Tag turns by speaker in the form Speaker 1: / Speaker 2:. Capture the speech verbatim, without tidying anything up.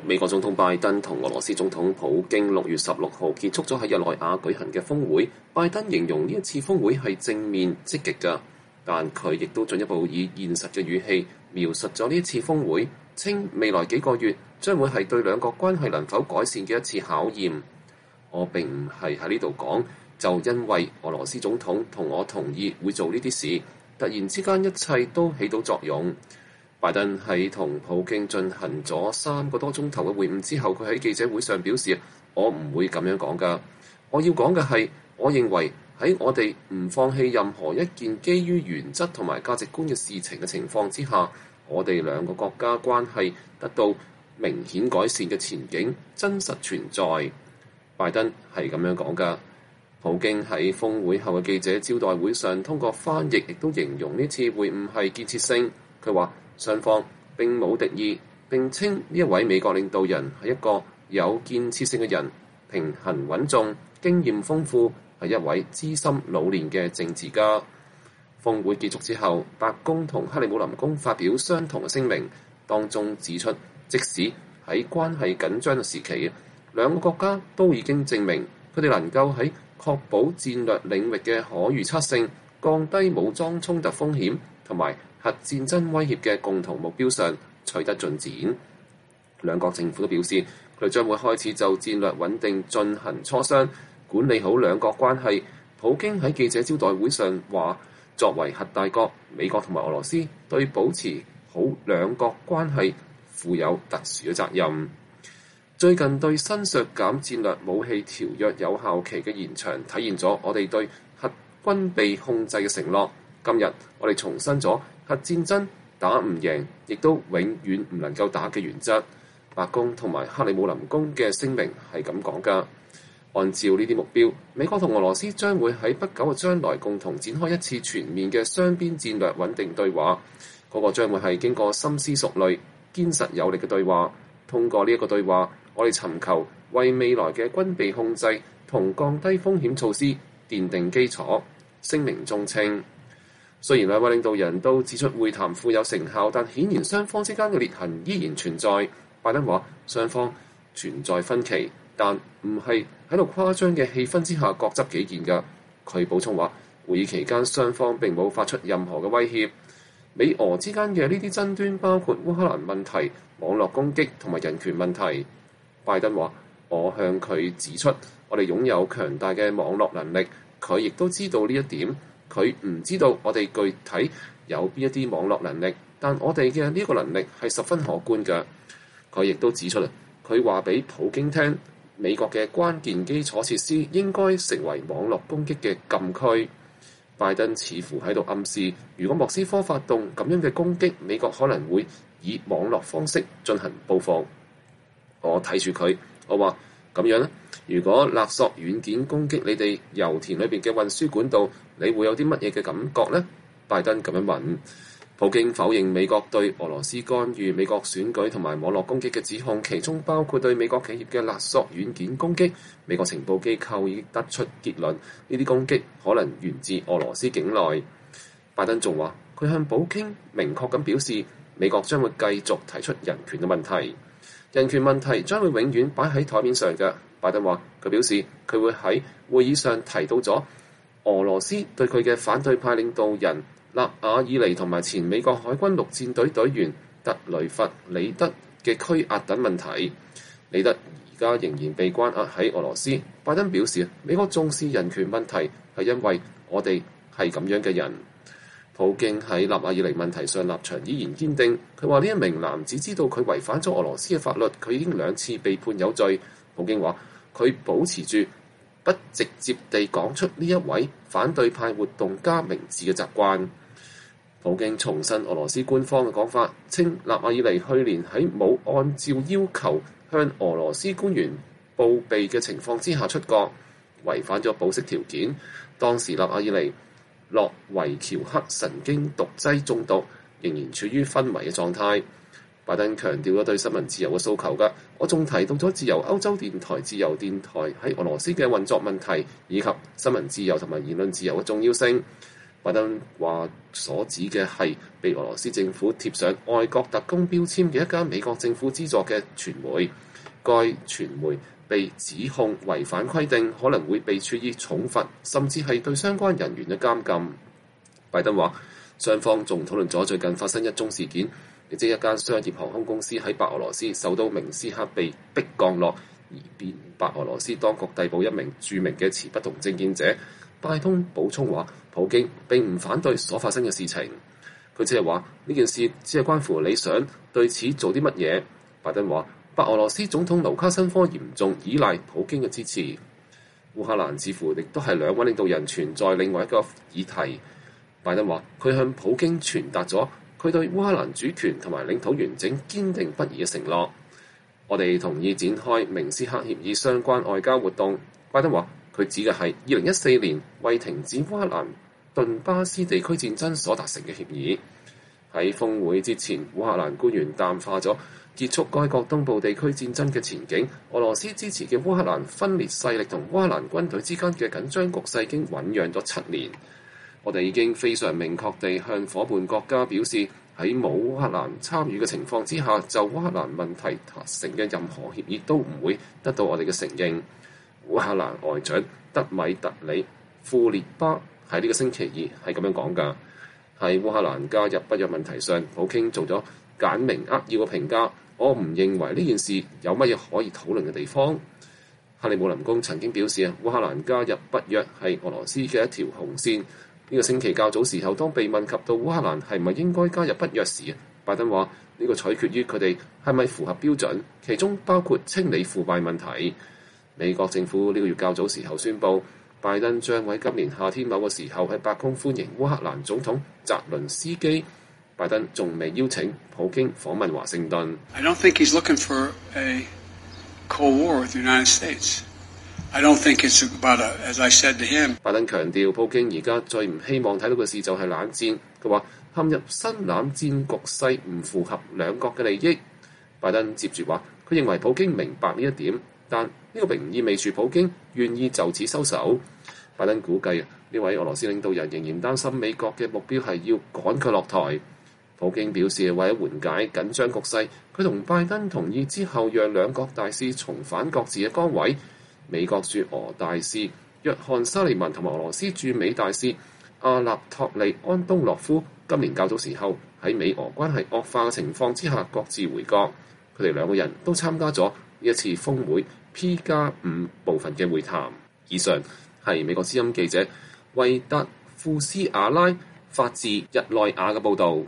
Speaker 1: 美國總統拜登同俄羅斯總統普京六月十六號結束咗喺日內瓦舉行嘅峰會。拜登形容呢一次峰會係正面積極㗎，但佢亦都進一步以現實嘅語氣描述咗呢一次峰會，稱未來幾個月將會係對兩國關係能否改善嘅一次考驗。我並唔係喺呢度講，就因為俄羅斯總統同我同意會做呢啲事，突然之間一切都起到作用。拜登喺同普京進行咗三個多鐘頭嘅會晤之後，佢喺記者會上表示：我唔會咁樣講㗎。我要講嘅係，我認為喺我哋唔放棄任何一件基於原則同埋價值觀嘅事情嘅情況之下，我哋兩個國家關係得到明顯改善嘅前景真實存在。拜登係咁樣講㗎。普京喺峰會後嘅記者招待會上通過翻譯，亦都形容呢次會晤係建設性。佢話雙方並冇敵意，並稱呢一位美國領導人係一個有建設性嘅人，平衡穩重，經驗豐富，係一位資深老練嘅政治家。峰會結束之後，白宮同克里姆林宮發表相同嘅聲明，當中指出，即使喺關係緊張嘅時期，兩個國家都已經證明佢哋能夠喺確保戰略領域嘅可預測性、降低武裝衝突風險同埋核戰爭威脅嘅共同目標上取得進展。兩國政府都表示，佢哋將會開始就戰略穩定進行磋商，管理好兩國關係。普京喺記者招待會上話，作為核大國，美國同埋俄羅斯對保持好兩國關係負有特殊嘅責任。最近對新削減戰略武器條約有效期嘅延長，體現咗我哋對核軍備控制嘅承諾。今日我哋重申咗核戰爭打唔贏，亦都永遠唔能夠打嘅原則。白宮同埋克里姆林宮嘅聲明係咁講㗎。按照呢啲目標，美國同俄羅斯將會喺不久嘅將來共同展開一次全面嘅雙邊戰略穩定對話。嗰、那個將會係經過深思熟慮、堅實有力嘅對話。通過呢一個對話，我哋尋求為未來嘅軍備控制同降低風險措施奠定基礎。聲明中稱，雖然兩位領導人都指出會談富有成效，但顯然雙方之間嘅裂痕依然存在。拜登話雙方存在分歧，但唔係喺度誇張嘅氣氛之下各執己見㗎。佢補充話，會議期間雙方並冇發出任何嘅威脅。美俄之間嘅呢啲爭端包括烏克蘭問題、網絡攻擊同埋人權問題。拜登話：我向佢指出，我哋擁有強大嘅網絡能力，佢亦都知道呢一點。佢唔知道我哋具體有邊一啲網絡能力，但我哋嘅呢個能力係十分可觀嘅。佢亦都指出啦，佢話俾普京聽，美國嘅關鍵基礎設施應該成為網絡攻擊嘅禁區。拜登似乎喺度暗示，如果莫斯科發動咁樣嘅攻擊，美國可能會以網絡方式進行報復。我睇住佢，我話咁樣咧，如果勒索軟件攻擊你哋油田裏邊嘅運輸管道，你會有啲乜嘢嘅感覺呢？拜登咁樣問。普京否認美國對俄羅斯干預美國選舉同埋網絡攻擊嘅指控，其中包括對美國企業嘅勒索軟件攻擊。美國情報機構已經得出結論，呢啲攻擊可能源自俄羅斯境內。拜登仲話，佢向普京明確咁表示，美國將會繼續提出人權嘅問題，人權問題將會永遠擺喺台面上嘅。拜登話，佢表示佢會喺會議上提到咗俄羅斯對佢嘅反對派領導人納瓦爾尼同埋前美國海軍陸戰隊隊員特雷弗里德嘅拘押等問題。里德而家仍然被關押喺俄羅斯。拜登表示，美國重視人權問題係因為我哋係咁樣嘅人。普京喺納瓦爾尼問題上立場依然堅定。佢話呢一名男子知道佢違反咗俄羅斯嘅法律，佢已經兩次被判有罪。普京話佢保持住不直接地講出呢一位反對派活動家名字嘅習慣。普京重申俄羅斯官方嘅講法，稱納瓦爾尼去年喺冇按照要求向俄羅斯官員報備嘅情況之下出國，違反咗保釋條件。當時納瓦爾尼諾維喬克神經毒劑中毒，仍然處於昏迷嘅狀態。拜登強調咗對新聞自由嘅訴求㗎，我仲提到咗自由歐洲電台、自由電台喺俄羅斯嘅運作問題，以及新聞自由同埋言論自由嘅重要性。 拜登話所指嘅係被俄羅斯政府貼上外國特工標籤嘅一間美國政府資助嘅傳媒，該傳媒被指控違反規定，可能會被處以重罰，甚至係對相關人員嘅監禁。拜登話雙方仲討論咗最近發生一宗事件，亦即一間商業航空公司喺白俄羅斯首都明斯克被逼降落，而被白俄羅斯當局逮捕一名著名嘅持不同政見者。拜登補充話，普京並唔反對所發生嘅事情，佢只係話呢件事只係關乎你想對此做啲乜嘢。拜登話，白俄羅斯總統盧卡申科嚴重依賴普京嘅支持。烏克蘭似乎亦都係兩位領導人存在另外一個議題。拜登話，佢向普京傳達咗佢對烏克蘭主權同埋領土完整堅定不移嘅承諾。我哋同意展開明斯克協議相關外交活動。拜登話，佢指嘅係二零一四年為停止烏克蘭頓巴斯地區戰爭所達成嘅協議。喺峰會之前，烏克蘭官員淡化咗結束該國東部地區戰爭嘅前景。俄羅斯支持嘅烏克蘭分裂勢力同烏克蘭軍隊之間嘅緊張局勢已經醖釀咗七年。我哋已經非常明確地向夥伴國家表示，喺冇烏克蘭參與嘅情況之下，就烏克蘭問題達成嘅任何協議都唔會得到我哋嘅承認。烏克蘭外長德米特里庫列巴喺呢個星期二係咁樣講㗎。喺烏克蘭加入北約問題上，普京做咗簡明扼要嘅評價。我唔認為呢件事有乜嘢可以討論嘅地方。克里姆林宮曾經表示啊，烏克蘭加入北約係俄羅斯嘅一條紅線。呢個星期較早時候，當被問及到烏克蘭係咪應該加入北約時，拜登話呢個取決於佢哋係咪符合標準，其中包括清理腐敗問題。美國政府呢個月較早時候宣布，拜登將喺今年夏天某個時候喺白宮歡迎烏克蘭總統澤倫斯基。拜登仲未邀請普京訪問華盛頓。
Speaker 2: I don't think he's looking for a Cold War with the United States. I don't think it's about a, as I said to him.
Speaker 1: 拜登強調，普京而家最唔希望睇到嘅事就係冷戰。佢話陷入新冷戰局勢唔符合兩國嘅利益。拜登接住話，佢認為普京明白呢一點，但呢個並唔意味住普京願意就此收手。拜登估計呢位俄羅斯領導人仍然擔心美國嘅目標係要趕佢落台。普京表示，為咗緩解緊張局勢，佢同拜登同意之後讓兩國大使重返各自嘅崗位。美國駐俄大使約翰沙利文同埋俄羅斯駐美大使阿納托利安東諾夫今年較早時候喺美俄關係惡化嘅情況之下各自回國。佢哋兩個人都參加咗呢一次峰會 P 加五部分嘅會談。以上係美國之音記者維達庫斯阿拉發自日內瓦嘅報導。